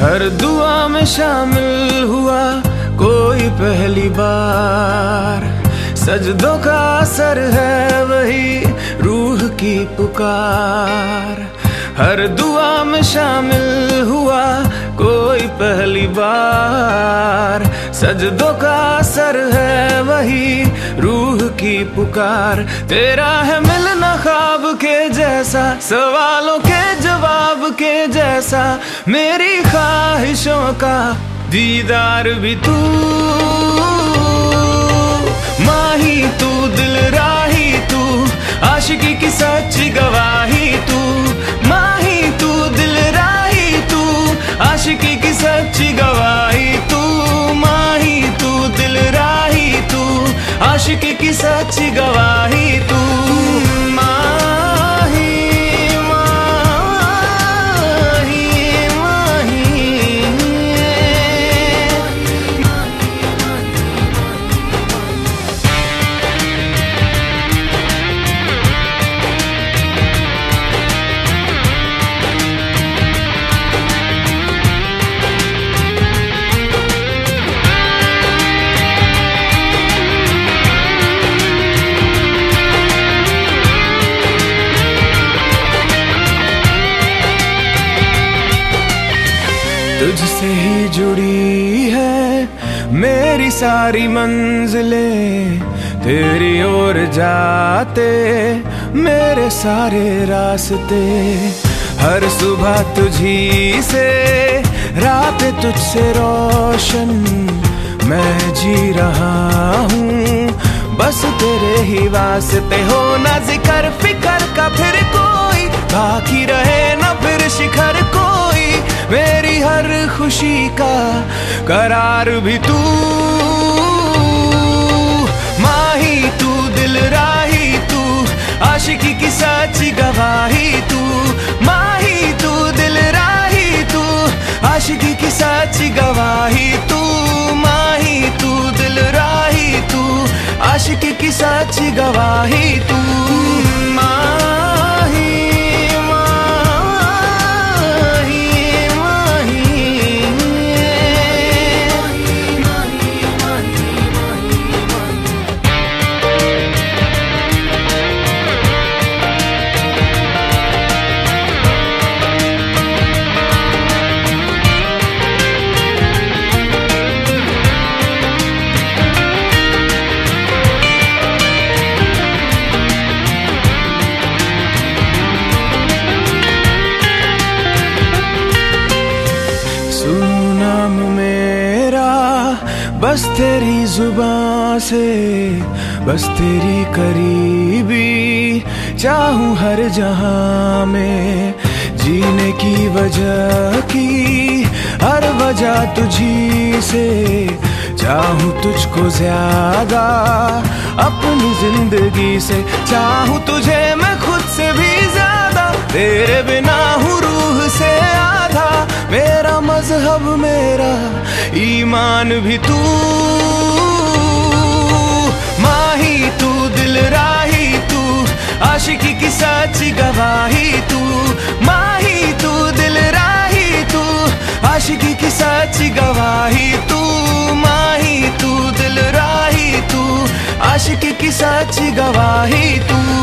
हर दुआ में शामिल हुआ कोई पहली बार। सजदों का असर है वही रूह की पुकार। हर दुआ में शामिल हुआ कोई पहली बार। सजदों का असर है वही रूह की पुकार। तेरा है मिलना ख्वाब के जैसा, सवालों के जवाब के जैसा, मेरी ख्वाहिशों का दीदार भी तू। माही तू, दिल राही तू, आशिकी की सच्ची गवाही तू। माही तू, दिल राही तू, आशिकी की सच्ची गवाही तू। माही तू, दिल राही तू, आशिकी की सच्ची गवाही तू। तुझसे ही जुड़ी है मेरी सारी मंजिलें, तेरी ओर जाते मेरे सारे रास्ते। हर सुबह तुझी से, रात तुझसे रोशन, मैं जी रहा हूँ बस तेरे ही वास्ते। हो ना जिक्र फिकर का फिर कोई, बाकी रहे ना फिर शिखर कोई, मेरी हर खुशी का करार भी तू। माही तू, दिल राही तू, आशिकी की सच्ची गवाही तू। माही तू, दिल राही तू, आशिकी की सच्ची गवाही तू। माही तू, दिल राही तू, आशिकी की सच्ची गवाही तू। बस तेरी जुबां से, बस तेरी करीबी चाहूं हर जहां में। जीने की वजह की हर वजह तुझी से, चाहूं तुझको ज्यादा अपनी जिंदगी से। चाहूं तुझे मैं खुद से भी ज्यादा, तेरे बिना हूँ रूह से आधा। मेरा मजहब, मेरा ईमान भी तू। माही तू, दिल राही तू, आशिकी की सच्ची गवाही तू। माही तू, दिल राही तू, आशिकी की सच्ची गवाही तू। माही तू, दिल राही तू, आशिकी की सच्ची गवाही तू।